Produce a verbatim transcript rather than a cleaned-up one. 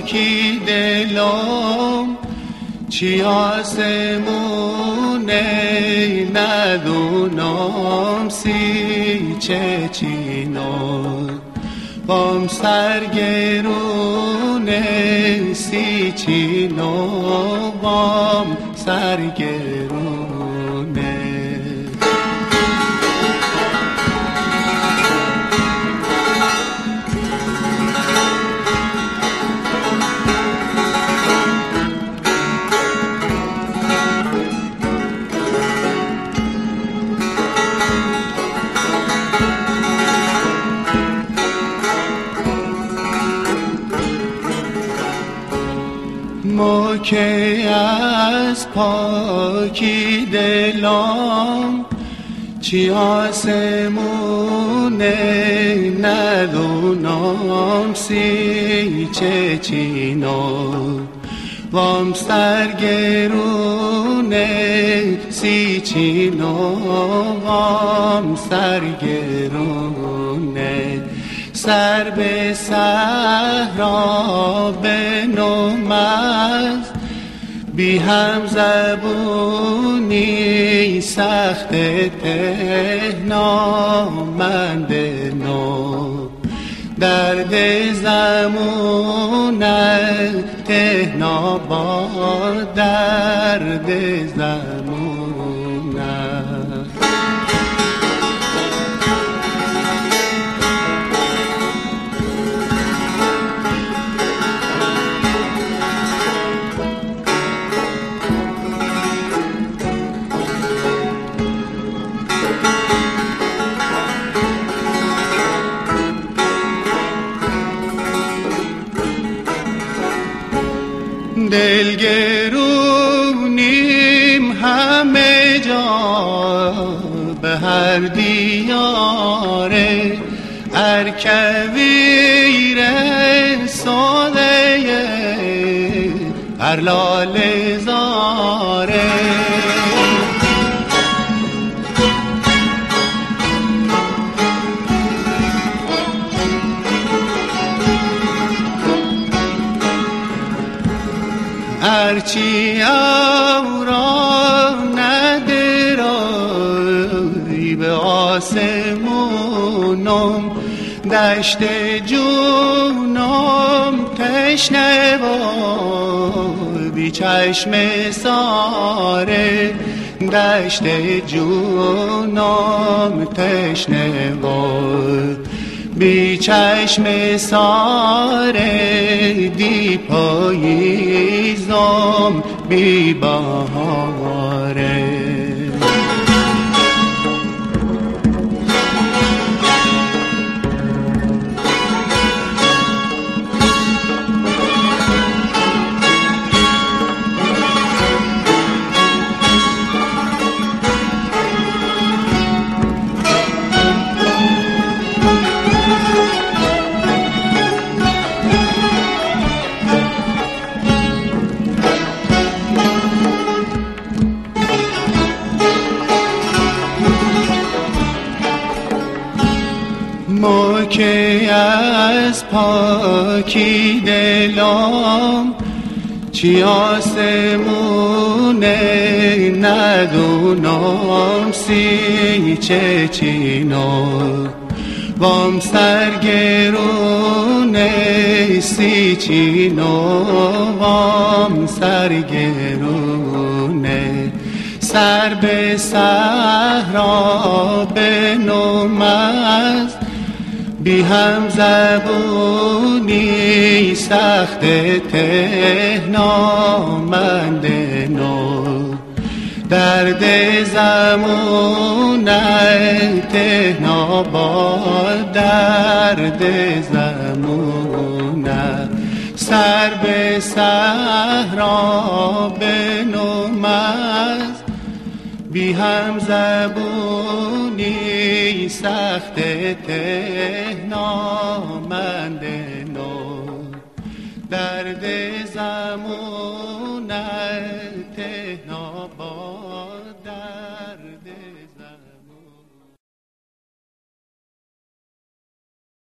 پاکی دلم چی آسمونه ندونم سی چه چینو بام سرگرونه سی چینو بام سرگرونه ما که از پاکی دلم چی آسمونه ندونم سی چه چینو وام سرگرونه سی چینو وام سرگرونه سر به صحرا بنم از بی هم زبونی سخت تهنامند نو درد زمون تهنا با درد زمون دلگرونیم همه جا به هر دیاره ارکویر ساده هر لاله زاره هرچی اورا ندرایی به آسمونم دشت جونم تشنه و بی چشم ساره دشت جونم تشنه و بی چشم ساره دی پاییزم بی بهاره ما که از پاکی دلم چی آسمونه ندونم سی چه چینو وام سرگرونه سی چینو وام سرگرونه سر به صحرا بنم از بی هم زبونی سخت تهنامند نو درد زمون تهنا با درد زمون سر به صحرا بنم از بی هم زبونی سخت تهنامند نو درد زمون